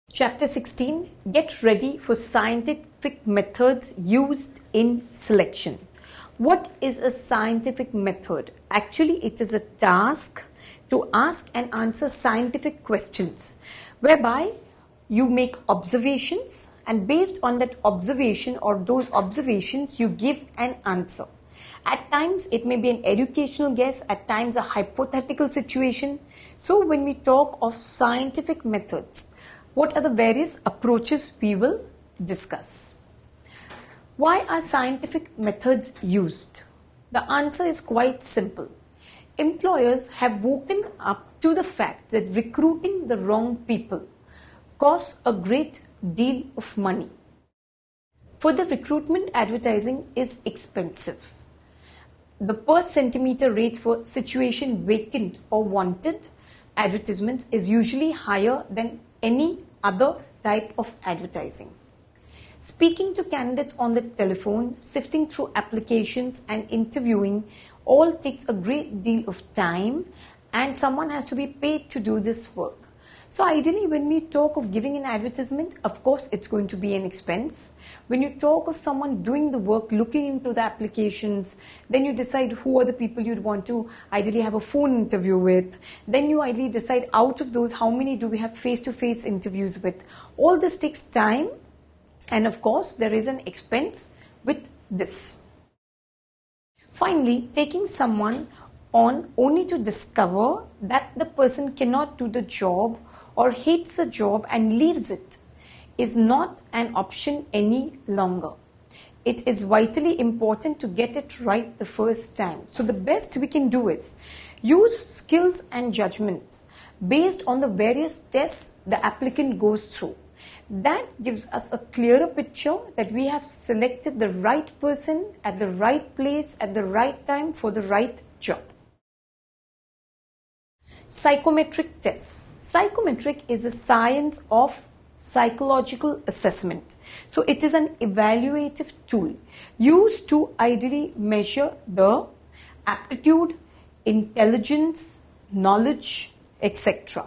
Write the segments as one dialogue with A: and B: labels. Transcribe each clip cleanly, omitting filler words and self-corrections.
A: Chapter 16. Get ready for scientific methods used in selection. What is a scientific method? Actually, it is a task to ask and answer scientific questions whereby you make observations, and based on that observation or those observations you give an answer. At times it may be an educational guess, at times a hypothetical situation. So when we talk of scientific methods, what are the various approaches we will discuss? Why are scientific methods used? The answer is quite simple. Employers have woken up to the fact that recruiting the wrong people costs a great deal of money. Further, recruitment advertising is expensive. The per centimeter rates for situation vacant or wanted advertisements is usually higher than any other type of advertising. Speaking to candidates on the telephone, sifting through applications and interviewing all takes a great deal of time, and someone has to be paid to do this work. So ideally, when we talk of giving an advertisement, of course it's going to be an expense. When you talk of someone doing the work, looking into the applications, then you decide who are the people you'd want to ideally have a phone interview with. Then you ideally decide out of those, how many do we have face-to-face interviews with. All this takes time, and of course there is an expense with this. Finally, taking someone on only to discover that the person cannot do the job or hates the job and leaves it is not an option any longer. It is vitally important to get it right the first time. So the best we can do is use skills and judgments based on the various tests the applicant goes through. That gives us a clearer picture that we have selected the right person at the right place at the right time for the right job. Psychometric tests. Psychometric is a science of psychological assessment. So it is an evaluative tool used to ideally measure the aptitude, intelligence, knowledge, etc.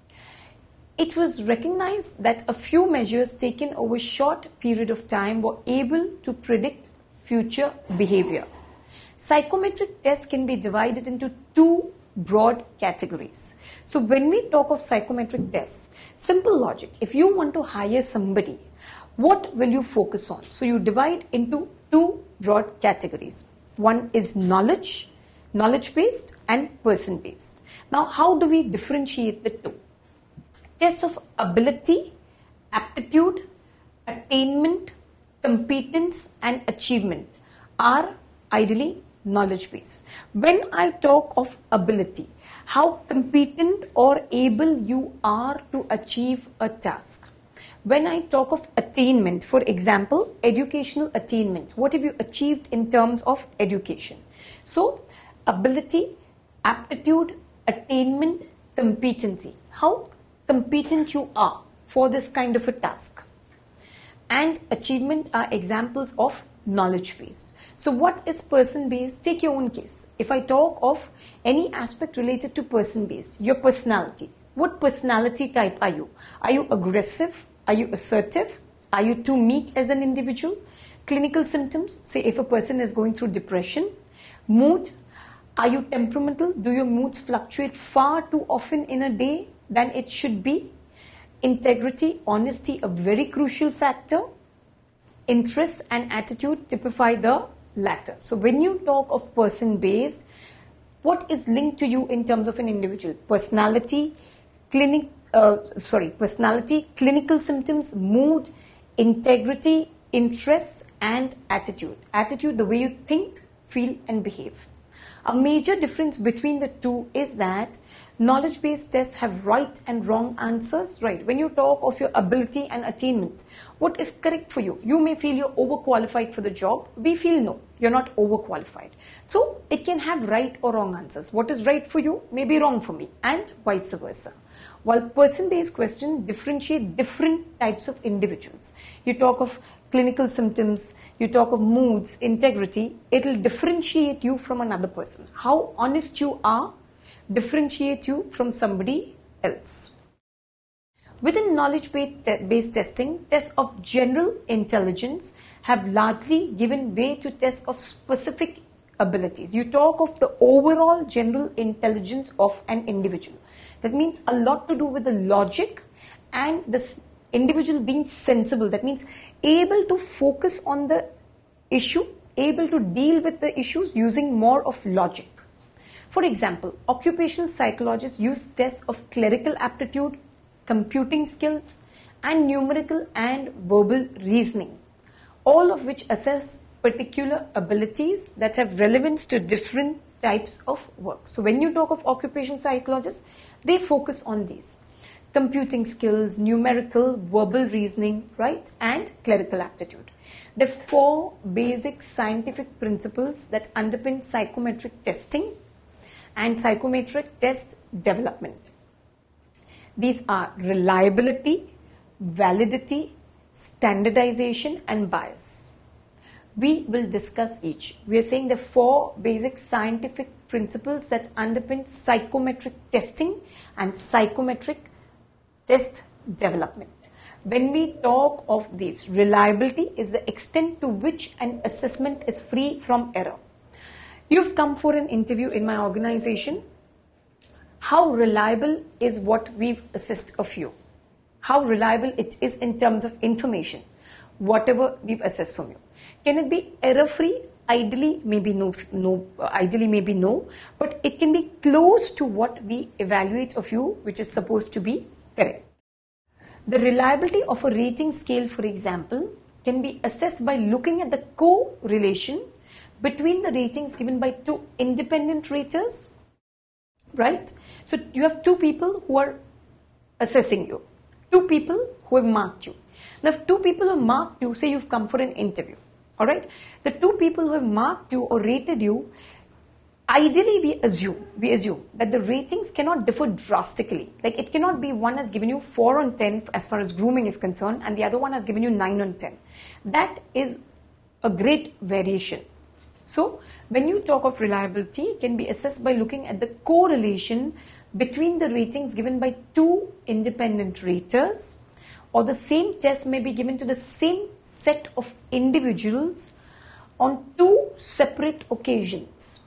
A: It was recognized that a few measures taken over a short period of time were able to predict future behavior. Psychometric tests can be divided into two broad categories. So when we talk of psychometric tests, simple logic, if you want to hire somebody, what will you focus on? So you divide into two broad categories. One is knowledge based, and person based. Now how do we differentiate the two? Tests of ability, aptitude, attainment, competence and achievement are ideally knowledge based. When I talk of ability, how competent or able you are to achieve a task. When I talk of attainment, for example, educational attainment, what have you achieved in terms of education? So ability, aptitude, attainment, competency, how competent you are for this kind of a task. And achievement are examples of knowledge based. So what is person based? Take your own case. If I talk of any aspect related to person based, your personality. What personality type are you? Are you aggressive? Are you assertive? Are you too meek as an individual? Clinical symptoms, say if a person is going through depression. Mood, are you temperamental? Do your moods fluctuate far too often in a day than it should be? Integrity, honesty, a very crucial factor. Interest and attitude typify the latter. So when you talk of person based, what is linked to you in terms of an individual? Personality, clinical symptoms, mood, integrity, interests and attitude. Attitude, the way you think, feel and behave. A major difference between the two is that knowledge-based tests have right and wrong answers, right? When you talk of your ability and attainment, what is correct for you? You may feel you're overqualified for the job. We feel no, you're not overqualified. So it can have right or wrong answers. What is right for you may be wrong for me, and vice versa. While person-based questions differentiate different types of individuals. You talk of clinical symptoms, you talk of moods, integrity, it will differentiate you from another person. How honest you are differentiate you from somebody else. Within knowledge-based testing, tests of general intelligence have largely given way to tests of specific abilities. You talk of the overall general intelligence of an individual. That means a lot to do with the logic and this individual being sensible. That means able to focus on the issue, able to deal with the issues using more of logic. For example, occupational psychologists use tests of clerical aptitude, computing skills, and numerical and verbal reasoning, all of which assess particular abilities that have relevance to different types of work. So when you talk of occupational psychologists, they focus on these: computing skills, numerical, verbal reasoning, right, and clerical aptitude. The 4 basic scientific principles that underpin psychometric testing and psychometric test development. These are reliability, validity, standardization, and bias. We will discuss each. We are saying the 4 basic scientific principles that underpin psychometric testing and psychometric test development. When we talk of these, reliability is the extent to which an assessment is free from error. You've come for an interview in my organization. How reliable is what we've assessed of you? How reliable it is in terms of information, whatever we've assessed from you. Can it be error-free? Ideally, maybe no, but it can be close to what we evaluate of you, which is supposed to be correct. The reliability of a rating scale, for example, can be assessed by looking at the correlation between the ratings given by 2 independent raters, right? So you have 2 people who are assessing you, 2 people who have marked you. Now, if 2 people who have marked you, say you've come for an interview, all right? The 2 people who have marked you or rated you, ideally we assume that the ratings cannot differ drastically. Like it cannot be one has given you 4 on 10 as far as grooming is concerned and the other one has given you 9 on 10. That is a great variation. So when you talk of reliability, it can be assessed by looking at the correlation between the ratings given by 2 independent raters, or the same test may be given to the same set of individuals on 2 separate occasions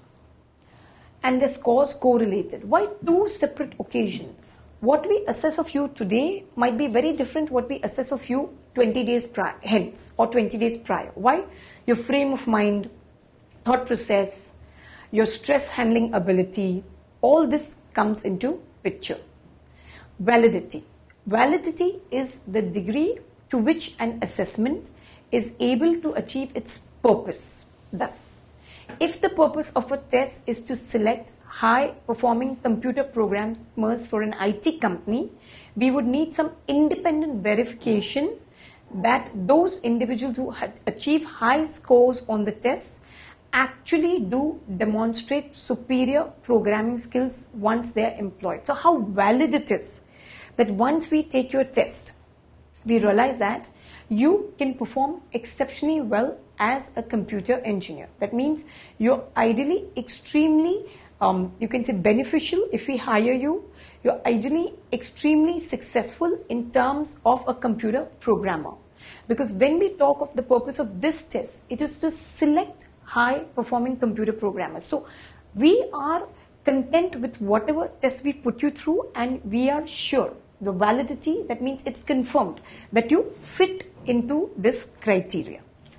A: and their scores correlated. Why 2 separate occasions? What we assess of you today might be very different what we assess of you 20 days hence or 20 days prior. Why? Your frame of mind, thought process, your stress handling ability, all this comes into picture. Validity. Validity is the degree to which an assessment is able to achieve its purpose. Thus, if the purpose of a test is to select high-performing computer programmers for an IT company, we would need some independent verification that those individuals who had achieved high scores on the tests actually do demonstrate superior programming skills once they are employed. So how valid it is that once we take your test, we realize that you can perform exceptionally well as a computer engineer. That means you're ideally extremely, you can say beneficial if we hire you. You're ideally extremely successful in terms of a computer programmer. Because when we talk of the purpose of this test, it is to select high performing computer programmers. So we are content with whatever test we put you through and we are sure the validity, that means it's confirmed that you fit into this criteria.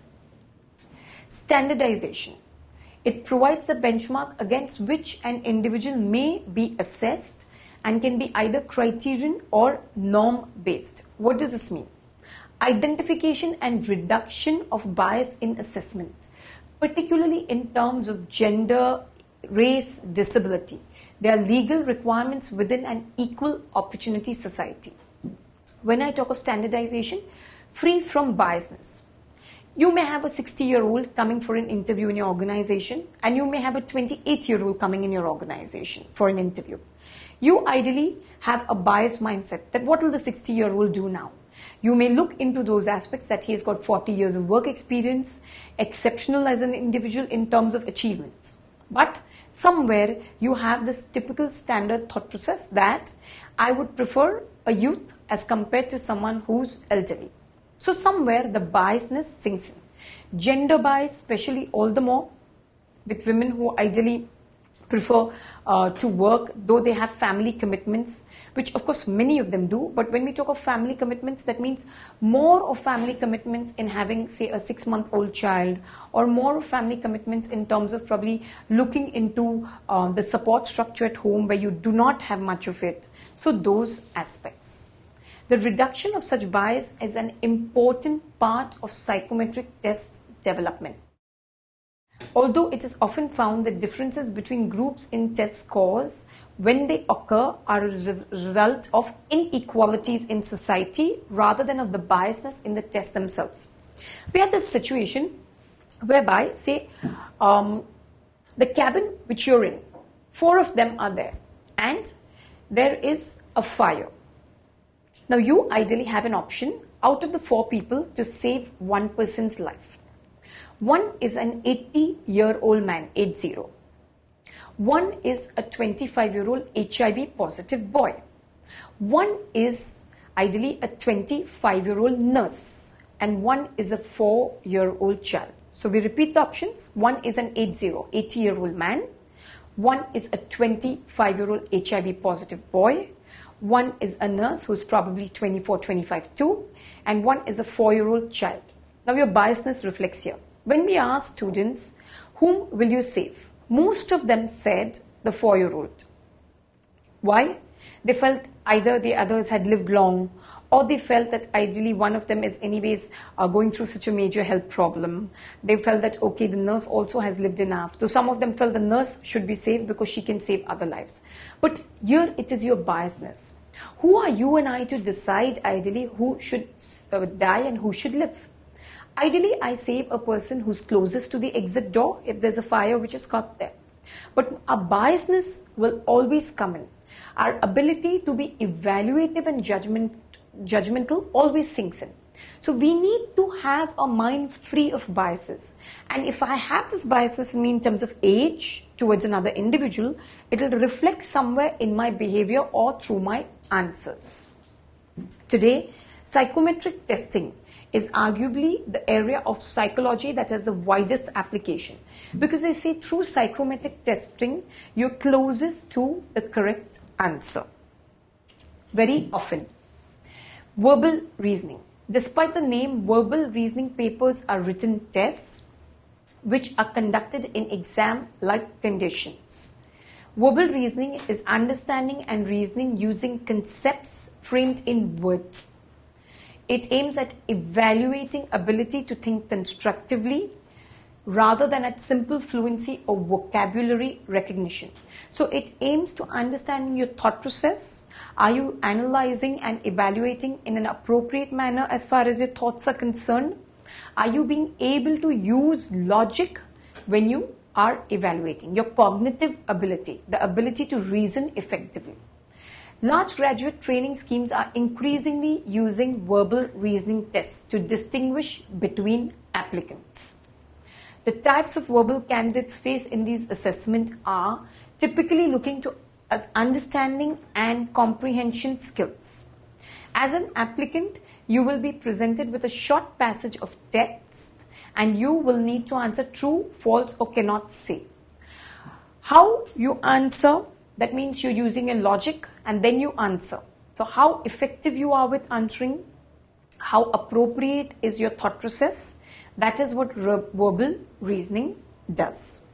A: Standardization. It provides a benchmark against which an individual may be assessed and can be either criterion or norm based. What does this mean? Identification and reduction of bias in assessment, particularly in terms of gender, race, disability. There are legal requirements within an equal opportunity society. When I talk of standardization, free from biasness. You may have a 60-year-old coming for an interview in your organization, and you may have a 28-year-old coming in your organization for an interview. You ideally have a biased mindset that what will the 60-year-old do now? You may look into those aspects that he has got 40 years of work experience, exceptional as an individual in terms of achievements. But somewhere you have this typical standard thought process that I would prefer a youth as compared to someone who's elderly. So somewhere the biasness sinks in. Gender bias, especially all the more with women who ideally prefer to work, though they have family commitments, which of course many of them do. But when we talk of family commitments, that means more of family commitments in having, say, a 6-month-old child, or more of family commitments in terms of probably looking into the support structure at home where you do not have much of it. So those aspects. The reduction of such bias is an important part of psychometric test development. Although it is often found that differences between groups in test scores, when they occur, are a result of inequalities in society rather than of the biasness in the tests themselves. We had this situation whereby, say, the cabin which you're in, 4 of them are there, and there is a fire. Now you ideally have an option out of the 4 people to save one person's life. One is an 80-year-old man, 80. One is a 25-year-old HIV positive boy. One is ideally a 25-year-old nurse, and one is a 4-year-old child. So we repeat the options. One is an 80-year-old man. One is a 25-year-old HIV positive boy. One is a nurse who's probably 24, 25 too, and one is a 4-year-old child. Now your biasness reflects here. When we ask students, whom will you save? Most of them said the 4-year-old. Why? They felt either the others had lived long, or they felt that ideally one of them is anyways going through such a major health problem. They felt that, okay, the nurse also has lived enough. So some of them felt the nurse should be saved because she can save other lives. But here it is your biasness. Who are you and I to decide ideally who should die and who should live? Ideally, I save a person who's closest to the exit door if there's a fire which is caught there. But our biasness will always come in. Our ability to be evaluative and judgmental always sinks in. So we need to have a mind free of biases. And if I have this biases in me in terms of age towards another individual, it will reflect somewhere in my behavior or through my answers. Today, psychometric testing is arguably the area of psychology that has the widest application, because they say through psychometric testing you're closest to the correct answer. Very often, verbal reasoning. Despite the name, verbal reasoning papers are written tests which are conducted in exam-like conditions. Verbal reasoning is understanding and reasoning using concepts framed in words. It aims at evaluating ability to think constructively rather than at simple fluency or vocabulary recognition. So it aims to understanding your thought process. Are you analyzing and evaluating in an appropriate manner as far as your thoughts are concerned? Are you being able to use logic when you are evaluating? Your cognitive ability, the ability to reason effectively. Large graduate training schemes are increasingly using verbal reasoning tests to distinguish between applicants. The types of verbal candidates faced in these assessments are typically looking to understanding and comprehension skills. As an applicant, you will be presented with a short passage of text and you will need to answer true, false or cannot say. How you answer, that means you're using a logic and then you answer. So how effective you are with answering, how appropriate is your thought process, that is what verbal reasoning does.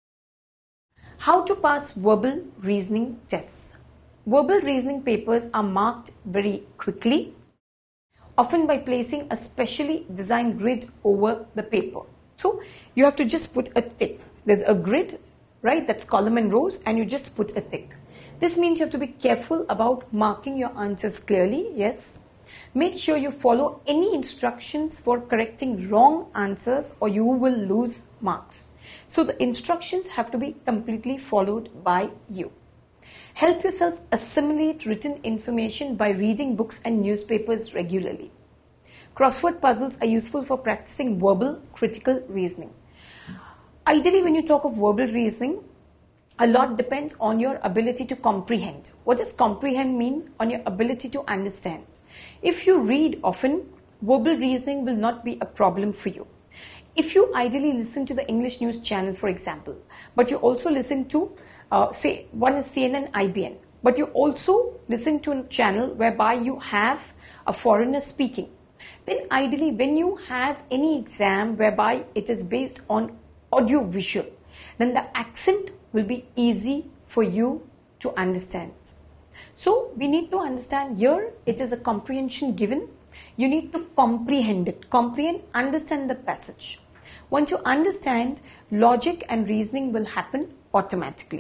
A: How to pass verbal reasoning tests. Verbal reasoning papers are marked very quickly, often by placing a specially designed grid over the paper. So you have to just put a tick. There's a grid, right, that's column and rows, and you just put a tick. This means you have to be careful about marking your answers clearly, yes. Make sure you follow any instructions for correcting wrong answers or you will lose marks. So the instructions have to be completely followed by you. Help yourself assimilate written information by reading books and newspapers regularly. Crossword puzzles are useful for practicing verbal critical reasoning. Ideally, when you talk of verbal reasoning, A lot depends on your ability to comprehend. What does comprehend mean? On your ability to understand. If you read often, verbal reasoning will not be a problem for you. If you ideally listen to the English news channel, for example, but you also listen to, say, one is CNN, IBN, but you also listen to a channel whereby you have a foreigner speaking, then ideally when you have any exam whereby it is based on audio visual, then the accent will be easy for you to understand. So we need to understand here it is a comprehension given. You need to comprehend it. Comprehend, understand the passage. Once you understand, logic and reasoning will happen automatically.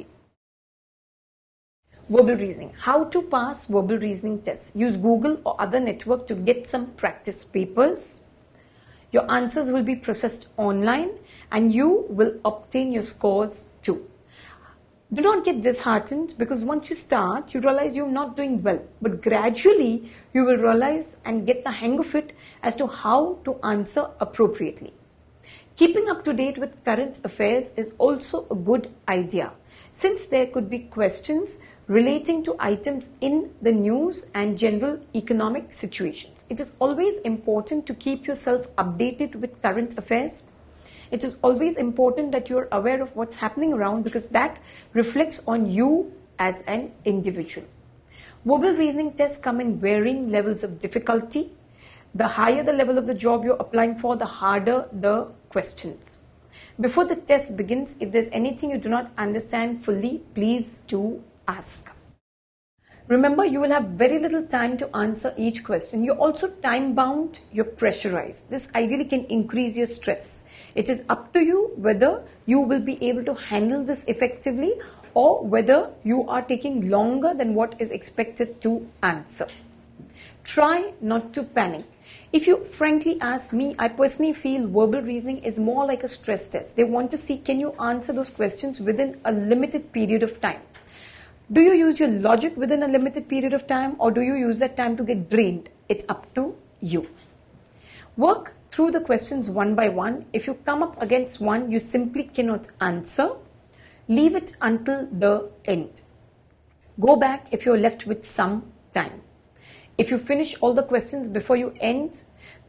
A: Verbal reasoning. How to pass verbal reasoning tests? Use Google or other network to get some practice papers. Your answers will be processed online and you will obtain your scores too. Do not get disheartened, because once you start, you realize you're not doing well. But gradually, you will realize and get the hang of it as to how to answer appropriately. Keeping up to date with current affairs is also a good idea, since there could be questions relating to items in the news and general economic situations. It is always important to keep yourself updated with current affairs. It is always important that you are aware of what's happening around, because that reflects on you as an individual. Verbal reasoning tests come in varying levels of difficulty. The higher the level of the job you're applying for, the harder the questions. Before the test begins, if there's anything you do not understand fully, please do ask. Remember, you will have very little time to answer each question. You're also time bound, you're pressurized. This ideally can increase your stress. It is up to you whether you will be able to handle this effectively or whether you are taking longer than what is expected to answer. Try not to panic. If you frankly ask me, I personally feel verbal reasoning is more like a stress test. They want to see, can you answer those questions within a limited period of time? Do you use your logic within a limited period of time, or do you use that time to get drained? It's up to you. Work through the questions one by one. If you come up against one you simply cannot answer, leave it until the end. Go back if you're left with some time. If you finish all the questions before the end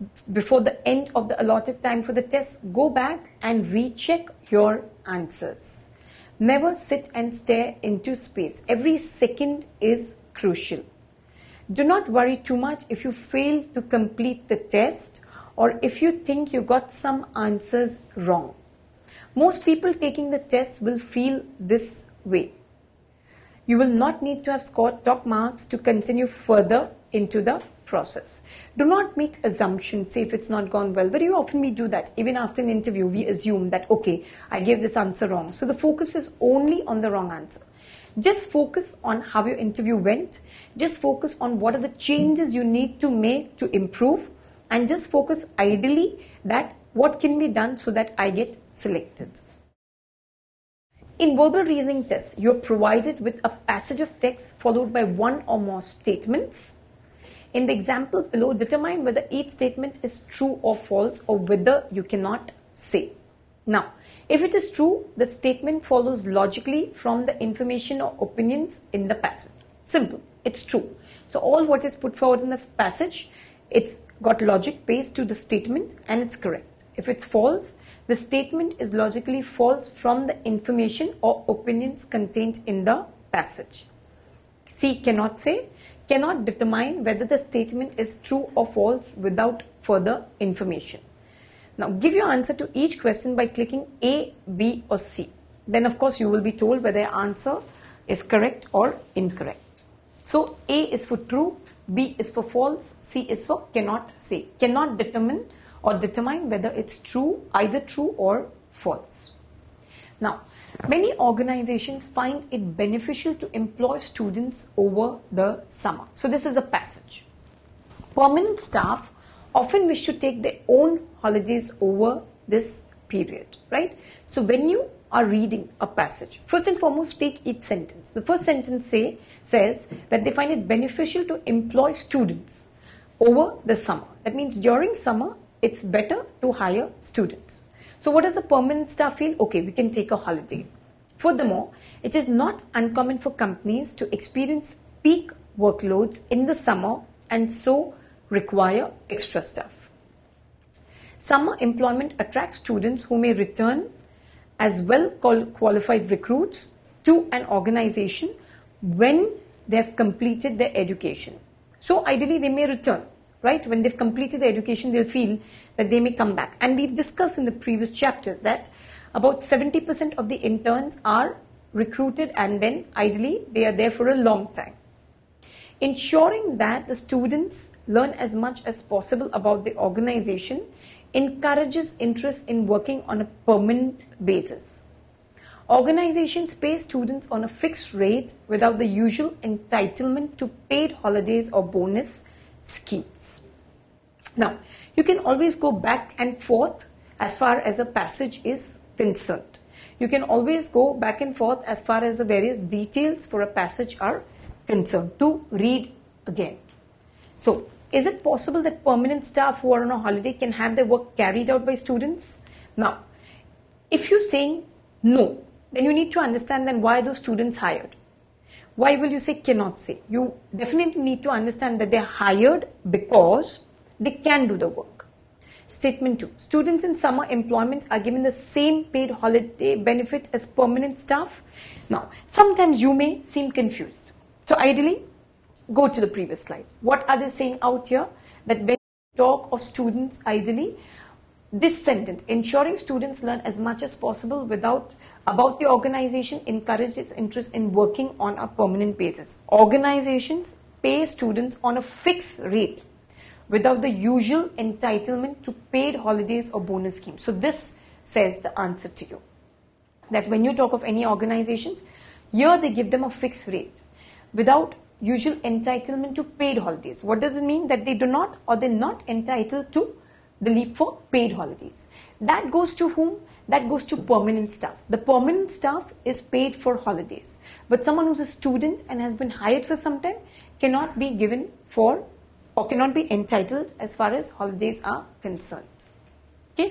A: of the allotted time for the test, go back and recheck your answers. Never sit and stare into space. Every second is crucial. Do not worry too much if you fail to complete the test or if you think you got some answers wrong. Most people taking the test will feel this way. You will not need to have scored top marks to continue further into the process. Do not make assumptions, say if it's not gone well. Very often we do that. Even after an interview, we assume that, okay, I gave this answer wrong. So the focus is only on the wrong answer. Just focus on how your interview went. Just focus on what are the changes you need to make to improve. And just focus ideally that what can be done so that I get selected. In verbal reasoning tests, you are provided with a passage of text followed by one or more statements. In the example below, determine whether each statement is true or false or whether you cannot say. Now, if it is true, the statement follows logically from the information or opinions in the passage. Simple, it's true. So all what is put forward in the passage, it's got logic based to the statement and it's correct. If it's false, the statement is logically false from the information or opinions contained in the passage. C, cannot say. Cannot determine whether the statement is true or false without further information. Now give your answer to each question by clicking A, B or C. Then of course you will be told whether your answer is correct or incorrect. So A is for true, B is for false, C is for cannot say. Cannot determine or determine whether it's true, either true or false. Now, many organizations find it beneficial to employ students over the summer. So this is a passage. Permanent staff often wish to take their own holidays over this period, right? So when you are reading a passage, first and foremost take each sentence. The first sentence says that they find it beneficial to employ students over the summer. That means during summer, it's better to hire students. So what does the permanent staff feel? Okay, we can take a holiday. Furthermore, it is not uncommon for companies to experience peak workloads in the summer and so require extra staff. Summer employment attracts students who may return as well qualified recruits to an organization when they have completed their education. So ideally they may return, right? When they've completed their education, they'll feel that they may come back. And we've discussed in the previous chapters that about 70% of the interns are recruited and then ideally they are there for a long time. Ensuring that the students learn as much as possible about the organization encourages interest in working on a permanent basis. Organizations pay students on a fixed rate without the usual entitlement to paid holidays or bonus schemes. Now, you can always go back and forth as far as a passage is concerned. You can always go back and forth as far as the various details for a passage are concerned to read again. So, is it possible that permanent staff who are on a holiday can have their work carried out by students? Now, if you're saying no, then you need to understand then why those students hired. Why will you say cannot say? You definitely need to understand that they're hired because they can do the work. Statement 2. Students in summer employment are given the same paid holiday benefit as permanent staff. Now, sometimes you may seem confused. So ideally, go to the previous slide. What are they saying out here? That when we talk of students, ideally, this sentence, ensuring students learn as much as possible about the organization encourages interest in working on a permanent basis. Organizations pay students on a fixed rate without the usual entitlement to paid holidays or bonus schemes. So this says the answer to you. That when you talk of any organizations, here they give them a fixed rate without usual entitlement to paid holidays. What does it mean? That they do not or they're not entitled to the leave for paid holidays. That goes to whom? That goes to permanent staff. The permanent staff is paid for holidays. But someone who's a student and has been hired for some time cannot be given for or cannot be entitled as far as holidays are concerned. Okay?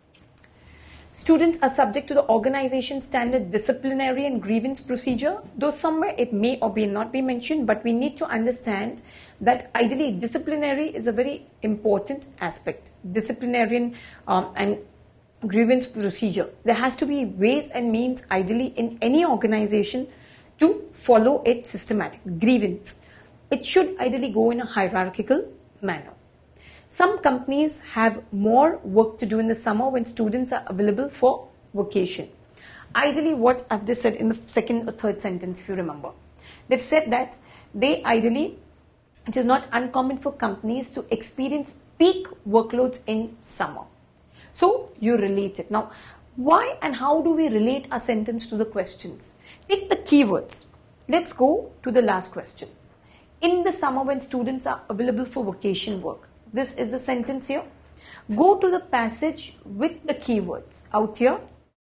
A: Students are subject to the organization standard disciplinary and grievance procedure, though somewhere it may or may not be mentioned, but we need to understand that ideally disciplinary is a very important aspect. Disciplinarian and grievance procedure. There has to be ways and means ideally in any organization to follow it systematic. Grievance. It should ideally go in a hierarchical manner. Some companies have more work to do in the summer when students are available for vacation. Ideally, what have they said in the second or third sentence, if you remember? They've said that it is not uncommon for companies to experience peak workloads in summer. So, you relate it. Now, why and how do we relate our sentence to the questions? Take the keywords. Let's go to the last question. In the summer when students are available for vacation work. This is the sentence here. Go to the passage with the keywords out here.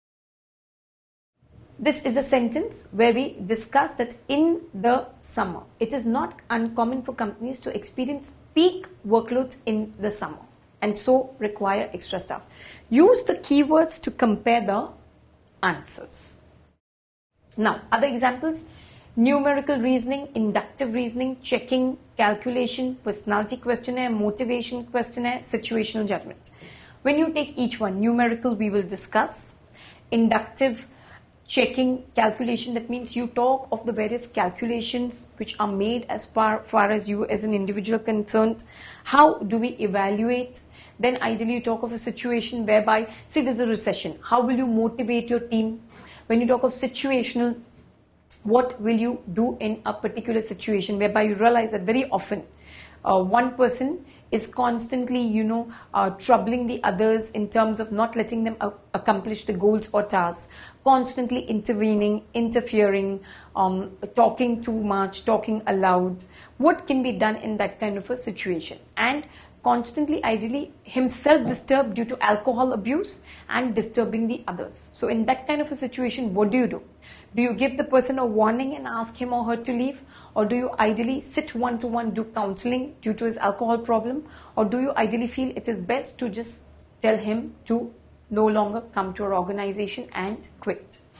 A: This is a sentence where we discuss that in the summer, it is not uncommon for companies to experience peak workloads in the summer and so require extra staff. Use the keywords to compare the answers. Now, other examples. Numerical reasoning, inductive reasoning, checking, calculation, personality questionnaire, motivation questionnaire, situational judgment. When you take each one, numerical we will discuss, inductive, checking, calculation, that means you talk of the various calculations which are made as far as you as an individual concerned. How do we evaluate? Then ideally you talk of a situation whereby, say there's a recession. How will you motivate your team? When you talk of situational, what will you do in a particular situation whereby you realize that very often one person is constantly, troubling the others in terms of not letting them accomplish the goals or tasks, constantly intervening, interfering, talking too much, talking aloud. What can be done in that kind of a situation? And constantly, ideally, himself disturbed due to alcohol abuse and disturbing the others. So in that kind of a situation, what do? Do you give the person a warning and ask him or her to leave? Or do you ideally sit one-to-one, do counseling due to his alcohol problem? Or do you ideally feel it is best to just tell him to no longer come to our organization and quit?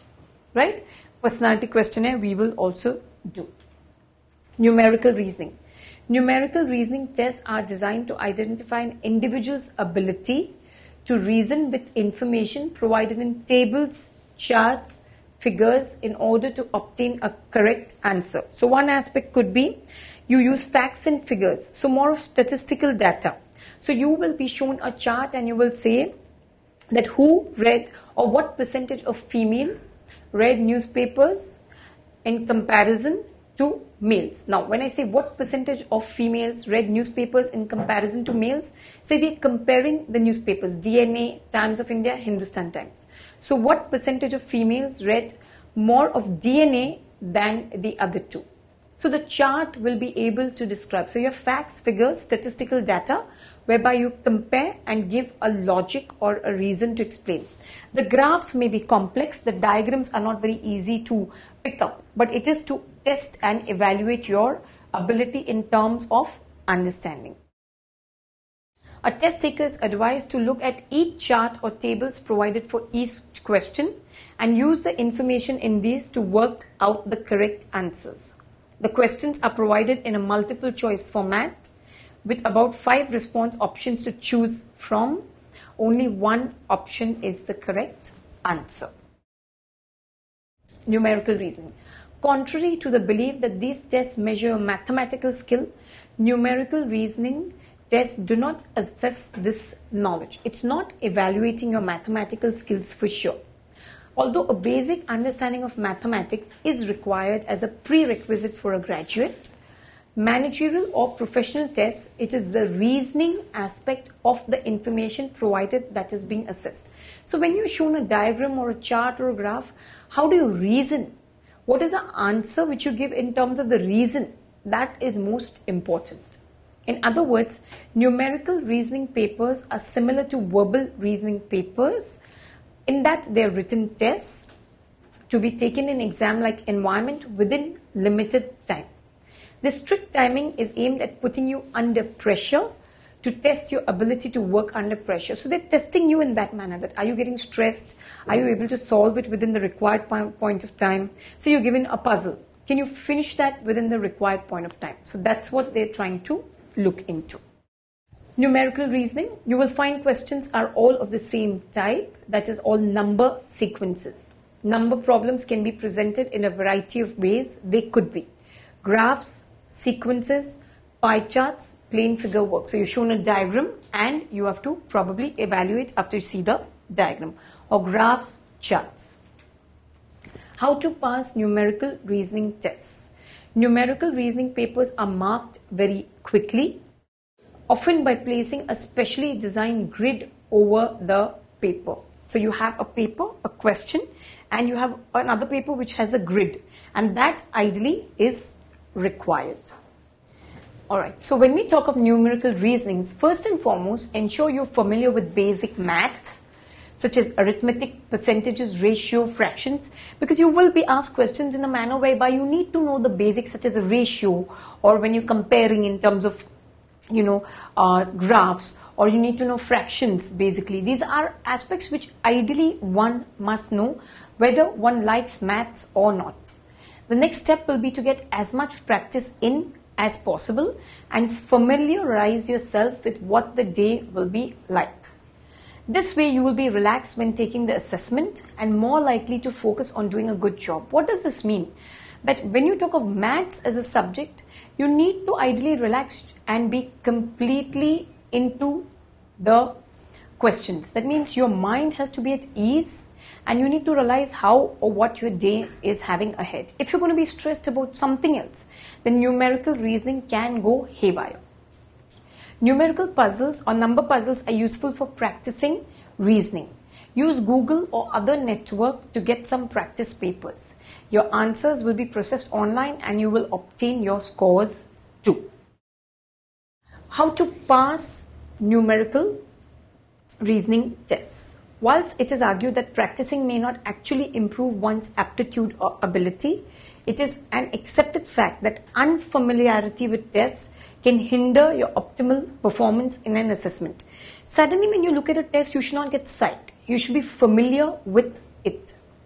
A: right? Personality questionnaire we will also do. Numerical reasoning. Numerical reasoning tests are designed to identify an individual's ability to reason with information provided in tables, charts, figures in order to obtain a correct answer. So one aspect could be you use facts and figures, so more of statistical data. So you will be shown a chart and you will say that who read or what percentage of female read newspapers in comparison to males. Now, when I say what percentage of females read newspapers in comparison to males, say we are comparing the newspapers, DNA, Times of India, Hindustan Times. So, what percentage of females read more of DNA than the other two? So, the chart will be able to describe. So, you have facts, figures, statistical data, whereby you compare and give a logic or a reason to explain. The graphs may be complex, the diagrams are not very easy to pick up, but it is to test and evaluate your ability in terms of understanding. A test taker is advised to look at each chart or tables provided for each question and use the information in these to work out the correct answers. The questions are provided in a multiple choice format with about 5 response options to choose from. Only one option is the correct answer. Numerical reasoning. Contrary to the belief that these tests measure mathematical skill, numerical reasoning tests do not assess this knowledge. It's not evaluating your mathematical skills for sure. Although a basic understanding of mathematics is required as a prerequisite for a graduate, managerial or professional tests, it is the reasoning aspect of the information provided that is being assessed. So when you're shown a diagram or a chart or a graph, how do you reason? What is the answer which you give in terms of the reason? That is most important. In other words, numerical reasoning papers are similar to verbal reasoning papers in that they are written tests to be taken in exam like environment within limited time. This strict timing is aimed at putting you under pressure to test your ability to work under pressure. So they're testing you in that manner, that are you getting stressed? Are you able to solve it within the required point of time? So you're given a puzzle. Can you finish that within the required point of time? So that's what they're trying to look into. Numerical reasoning, you will find questions are all of the same type, that is all number sequences. Number problems can be presented in a variety of ways. They could be graphs, sequences, pie charts, plain figure work. So you're shown a diagram and you have to probably evaluate after you see the diagram, or graphs, charts. How to pass numerical reasoning tests. Numerical reasoning papers are marked very quickly, often by placing a specially designed grid over the paper. So you have a paper, a question, and you have another paper which has a grid, and that ideally is required. Alright, so when we talk of numerical reasonings, first and foremost, ensure you're familiar with basic maths, such as arithmetic, percentages, ratio, fractions, because you will be asked questions in a manner whereby you need to know the basics such as a ratio, or when you're comparing in terms of, graphs, or you need to know fractions basically. These are aspects which ideally one must know whether one likes maths or not. The next step will be to get as much practice in as possible and familiarize yourself with what the day will be like. This way you will be relaxed when taking the assessment and more likely to focus on doing a good job. What does this mean? That when you talk of maths as a subject, you need to ideally relax and be completely into the questions. That means your mind has to be at ease and you need to realize how or what your day is having ahead. If you're going to be stressed about something else, then numerical reasoning can go haywire. Numerical puzzles or number puzzles are useful for practicing reasoning. Use Google or other network to get some practice papers. Your answers will be processed online and you will obtain your scores too. How to pass numerical reasoning tests. Whilst it is argued that practicing may not actually improve one's aptitude or ability, it is an accepted fact that unfamiliarity with tests can hinder your optimal performance in an assessment. Suddenly when you look at a test, you should not get psyched. You should be familiar with it.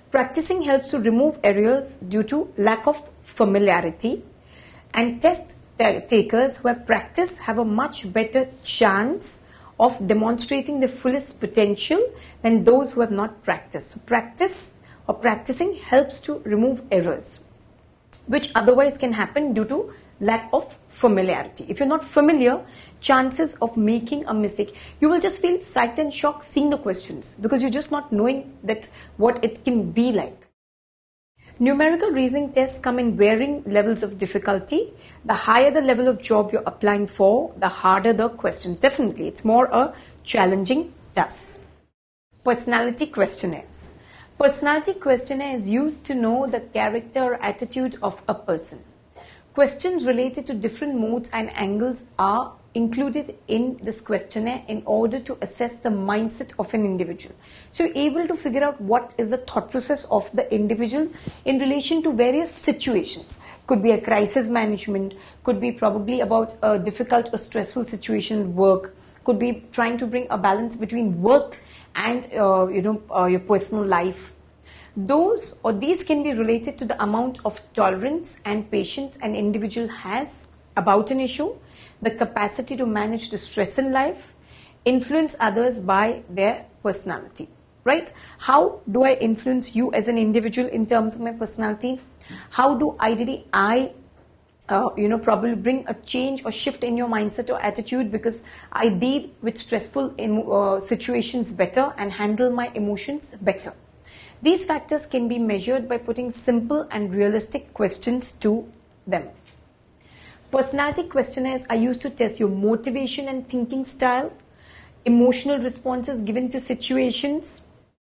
A: Practicing helps to remove errors due to lack of familiarity, and test takers who have practiced have a much better chance of demonstrating their fullest potential than those who have not practiced. So practice or practicing helps to remove errors, which otherwise can happen due to lack of familiarity. If you're not familiar, chances of making a mistake, you will just feel sight and shock seeing the questions because you're just not knowing that what it can be like. Numerical reasoning tests come in varying levels of difficulty. The higher the level of job you're applying for, the harder the questions. Definitely, it's more a challenging task. Personality questionnaires. Personality questionnaire is used to know the character or attitude of a person. Questions related to different modes and angles are included in this questionnaire in order to assess the mindset of an individual. So you're able to figure out what is the thought process of the individual in relation to various situations. Could be a crisis management, could be probably about a difficult or stressful situation at work, could be trying to bring a balance between work and your personal life. These can be related to the amount of tolerance and patience an individual has about an issue, the capacity to manage the stress in life, influence others by their personality, right? How do I influence you as an individual in terms of my personality? How do ideally I probably bring a change or shift in your mindset or attitude because I deal with stressful situations better and handle my emotions better? These factors can be measured by putting simple and realistic questions to them. Personality questionnaires are used to test your motivation and thinking style, emotional responses given to situations.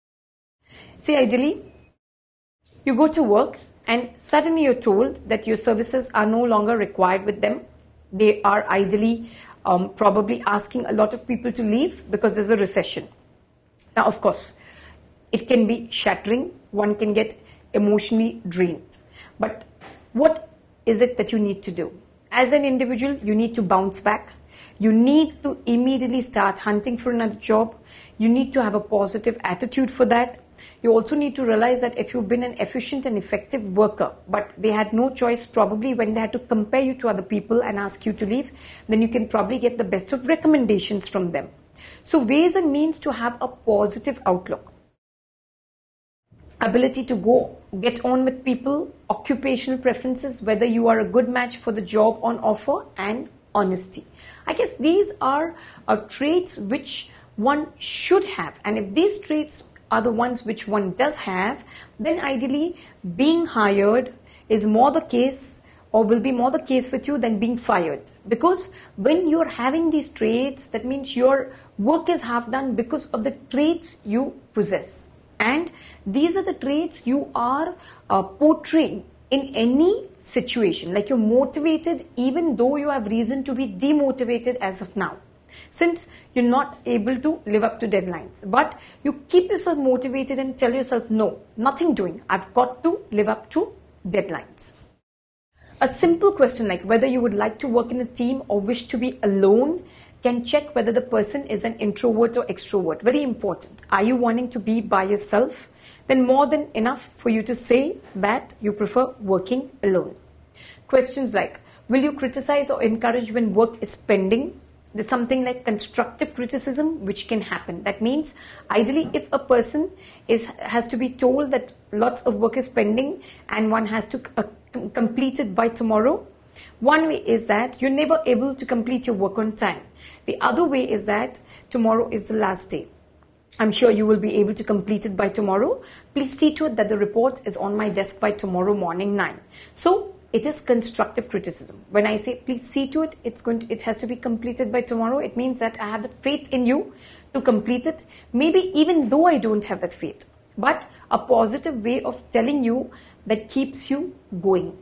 A: Say ideally, you go to work and suddenly you're told that your services are no longer required with them. They are ideally probably asking a lot of people to leave because there's a recession. Now, of course, it can be shattering. One can get emotionally drained. But what is it that you need to do? As an individual, you need to bounce back. You need to immediately start hunting for another job. You need to have a positive attitude for that. You also need to realize that if you've been an efficient and effective worker, but they had no choice probably when they had to compare you to other people and ask you to leave, then you can probably get the best of recommendations from them. So ways and means to have a positive outlook. Ability to get on with people, occupational preferences, whether you are a good match for the job on offer, and honesty. I guess these are traits which one should have, and if these traits are the ones which one does have, then ideally being hired is more the case or will be more the case with you than being fired. Because when you're having these traits, that means your work is half done because of the traits you possess. And these are the traits you are portraying in any situation. Like you're motivated even though you have reason to be demotivated as of now. Since you're not able to live up to deadlines. But you keep yourself motivated and tell yourself, no, nothing doing. I've got to live up to deadlines. A simple question like whether you would like to work in a team or wish to be alone can check whether the person is an introvert or extrovert. Very important. Are you wanting to be by yourself? Then more than enough for you to say that you prefer working alone. Questions like, will you criticize or encourage when work is pending? There's something like constructive criticism which can happen. That means ideally if a person has to be told that lots of work is pending and one has to complete it by tomorrow, one way is that you're never able to complete your work on time. The other way is that tomorrow is the last day. I'm sure you will be able to complete it by tomorrow. Please see to it that the report is on my desk by tomorrow morning 9. So it is constructive criticism. When I say please see to it, it has to be completed by tomorrow. It means that I have the faith in you to complete it. Maybe even though I don't have that faith, but a positive way of telling you that keeps you going.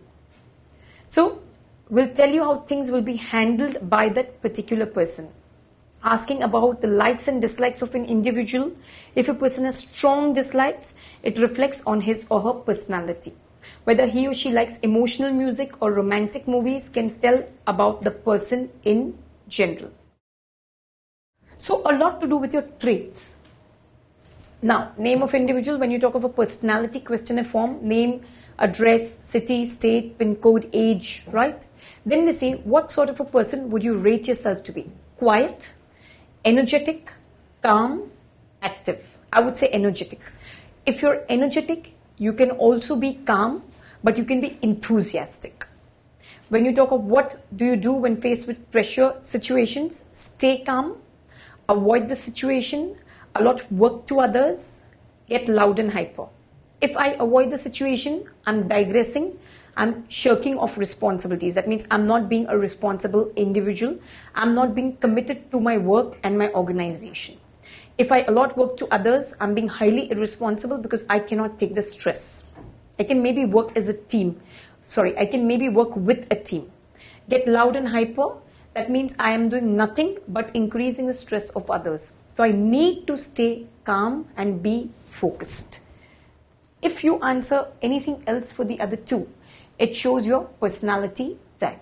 A: So we'll tell you how things will be handled by that particular person. Asking about the likes and dislikes of an individual. If a person has strong dislikes, it reflects on his or her personality. Whether he or she likes emotional music or romantic movies can tell about the person in general. So a lot to do with your traits. Now, name of individual, when you talk of a personality questionnaire form, name, address, city, state, pin code, age, right? Then they say, what sort of a person would you rate yourself to be? Quiet, energetic, calm, active. I would say energetic. If you're energetic, you can also be calm, but you can be enthusiastic. When you talk of what do you do when faced with pressure situations, stay calm, avoid the situation, allot work to others, get loud and hyper. If I avoid the situation, I'm digressing, I'm shirking off responsibilities. That means I'm not being a responsible individual. I'm not being committed to my work and my organization. If I allot work to others, I'm being highly irresponsible because I cannot take the stress. I can maybe work as a team. I can maybe work with a team. Get loud and hyper. That means I am doing nothing but increasing the stress of others. So I need to stay calm and be focused. If you answer anything else for the other two, it shows your personality type.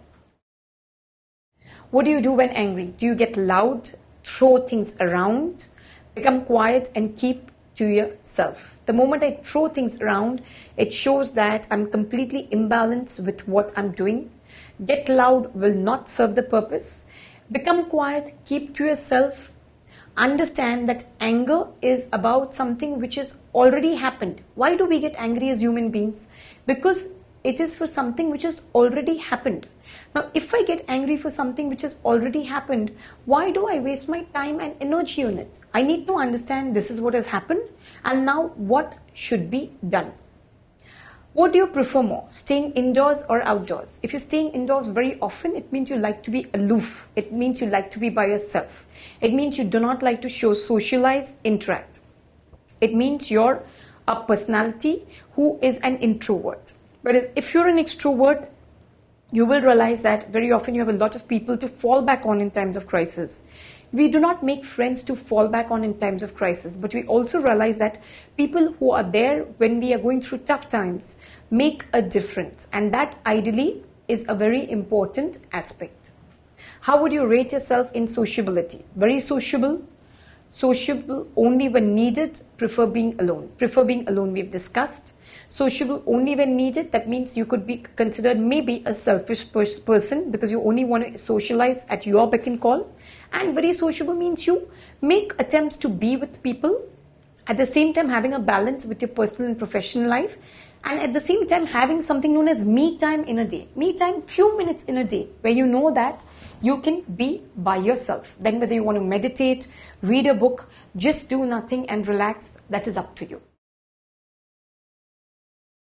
A: What do you do when angry? Do you get loud, throw things around, become quiet and keep to yourself? The moment I throw things around, it shows that I'm completely imbalanced with what I'm doing. Get loud will not serve the purpose. Become quiet, keep to yourself. Understand that anger is about something which has already happened. Why do we get angry as human beings? Because it is for something which has already happened. Now, if I get angry for something which has already happened, why do I waste my time and energy on it? I need to understand this is what has happened and now what should be done. What do you prefer more, staying indoors or outdoors? If you're staying indoors very often, it means you like to be aloof. It means you like to be by yourself. It means you do not like to socialize, interact. It means you're a personality who is an introvert. Whereas if you're an extrovert, you will realize that very often you have a lot of people to fall back on in times of crisis. We do not make friends to fall back on in times of crisis, but we also realize that people who are there when we are going through tough times make a difference, and that ideally is a very important aspect. How would you rate yourself in sociability? Very sociable, sociable only when needed, prefer being alone. Prefer being alone we've discussed. Sociable only when needed, that means you could be considered maybe a selfish person because you only want to socialize at your beck and call. And very sociable means you make attempts to be with people, at the same time having a balance with your personal and professional life, and at the same time having something known as me time in a day. Me time, few minutes in a day, where you know that you can be by yourself. Then whether you want to meditate, read a book, just do nothing and relax, that is up to you.